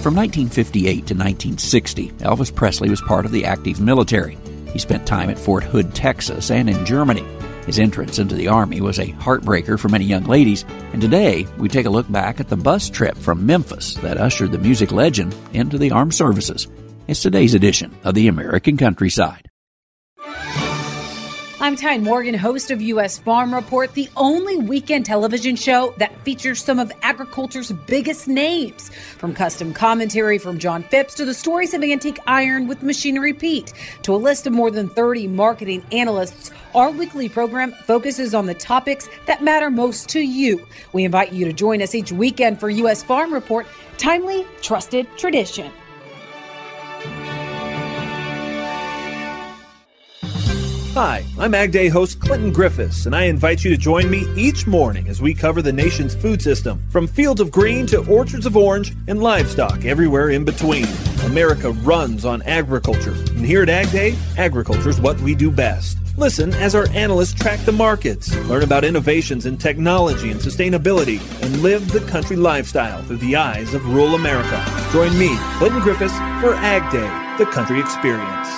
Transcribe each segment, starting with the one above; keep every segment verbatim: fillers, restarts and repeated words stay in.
From nineteen fifty-eight to nineteen sixty, Elvis Presley was part of the active military. He spent time at Fort Hood, Texas, and in Germany. His entrance into the Army was a heartbreaker for many young ladies, and today we take a look back at the bus trip from Memphis that ushered the music legend into the armed services. It's today's edition of the American Countryside. I'm Tyne Morgan, host of U S Farm Report, the only weekend television show that features some of agriculture's biggest names. From custom commentary from John Phipps to the stories of antique iron with Machinery Pete to a list of more than thirty marketing analysts, our weekly program focuses on the topics that matter most to you. We invite you to join us each weekend for U S Farm Report, timely, trusted tradition. Hi, I'm Ag Day host Clinton Griffiths, and I invite you to join me each morning as we cover the nation's food system, from fields of green to orchards of orange and livestock everywhere in between. America runs on agriculture, and here at Ag Day, agriculture is what we do best. Listen as our analysts track the markets, learn about innovations in technology and sustainability, and live the country lifestyle through the eyes of rural America. Join me, Clinton Griffiths, for Ag Day, the country experience.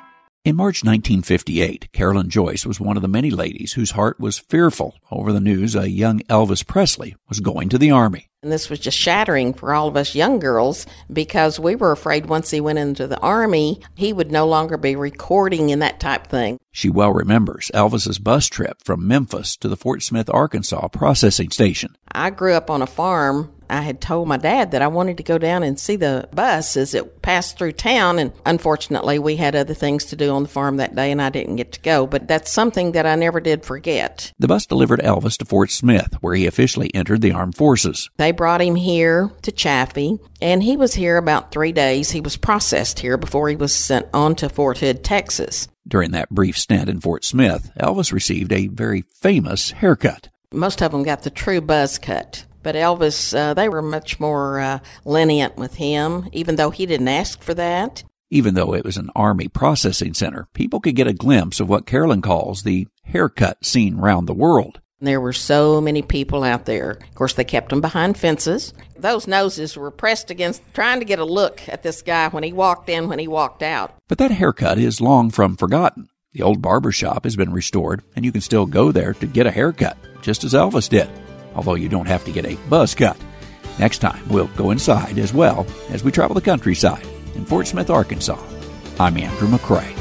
In March nineteen fifty-eight, Carolyn Joyce was one of the many ladies whose heart was fearful over the news a young Elvis Presley was going to the Army. And this was just shattering for all of us young girls because we were afraid once he went into the Army, he would no longer be recording and that type thing. She well remembers Elvis's bus trip from Memphis to the Fort Smith, Arkansas processing station. I grew up on a farm. I had told my dad that I wanted to go down and see the bus as it passed through town, and unfortunately we had other things to do on the farm that day and I didn't get to go, but that's something that I never did forget. The bus delivered Elvis to Fort Smith, where he officially entered the armed forces. They brought him here to Chaffee, and he was here about three days. He was processed here before he was sent on to Fort Hood, Texas. During that brief stint in Fort Smith, Elvis received a very famous haircut. Most of them got the true buzz cut. But Elvis, uh, they were much more uh, lenient with him, even though he didn't ask for that. Even though it was an Army processing center, people could get a glimpse of what Carolyn calls the haircut seen round the world. There were so many people out there. Of course, they kept them behind fences. Those noses were pressed against, trying to get a look at this guy when he walked in, when he walked out. But that haircut is long from forgotten. The old barber shop has been restored, and you can still go there to get a haircut, just as Elvis did, although you don't have to get a buzz cut. Next time, we'll go inside as well as we travel the countryside in Fort Smith, Arkansas. I'm Andrew McCrae.